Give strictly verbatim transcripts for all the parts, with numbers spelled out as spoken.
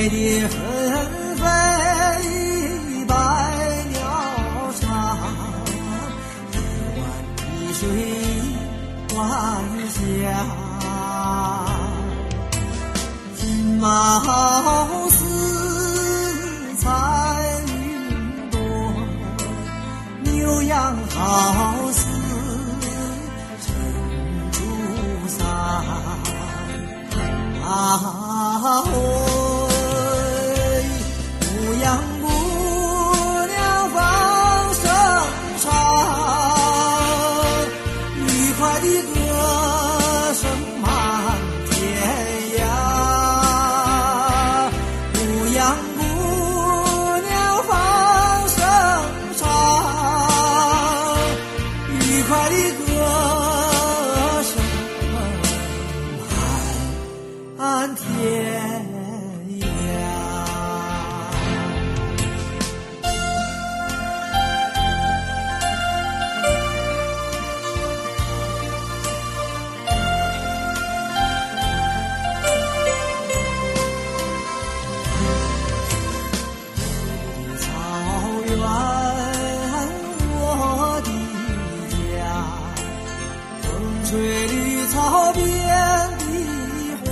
彩蝶纷飞，百鸟唱，一湾碧水万家。金毛似彩云朵，牛羊好似珍珠伞。啊喂，牧羊姑娘放声唱，愉快的歌声满天涯。牧羊姑娘放声唱，愉快的歌声满天涯。草原，我的家，风吹绿草边的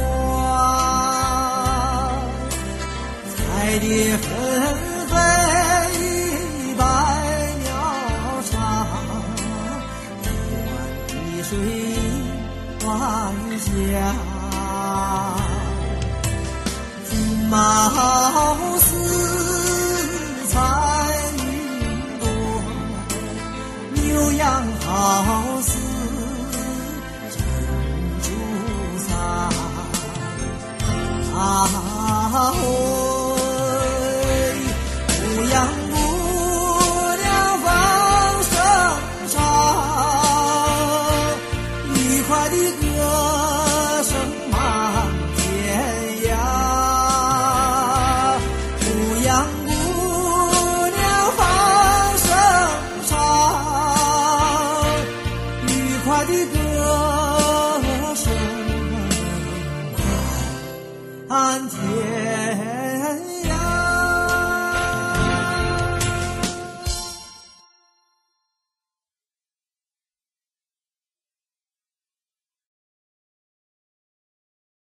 花，彩蝶纷飞，百鸟唱，一湾碧水万家。金毛似